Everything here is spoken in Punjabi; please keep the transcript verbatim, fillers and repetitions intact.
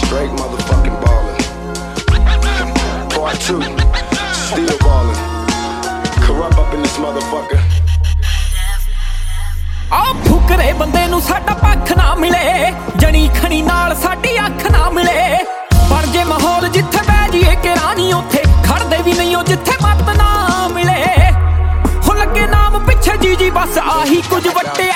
Straight motherfucking ballin'. Part two, still ballin'. Corrupt up in this motherfucker. ਆ ਫੁਕਰੇ ਬੰਦੇ ਨੂੰ ਸਾਡਾ ਪੱਖ ਨਾ ਮਿਲੇ, ਜਣੀ ਖਣੀ ਨਾਲ ਸਾਡੀ ਅੱਖ ਨਾ ਮਿਲੇ। ਬਣ ਜੇ ਮਾਹੌਲ ਜਿੱਥੇ ਬਹਿ ਜੀਏ ਕਿ ਰਾਣੀ, ਉੱਥੇ ਖੜਦੇ ਵੀ ਨਹੀਂ ਉਹ ਜਿੱਥੇ ਮੱਤ ਨਾ ਮਿਲੇ। ਹੋ ਲੱਗੇ ਨਾਮ ਪਿੱਛੇ ਜੀ ਜੀ ਬਸ ਆਹੀ ਕੁਝ ਵੱਟੇ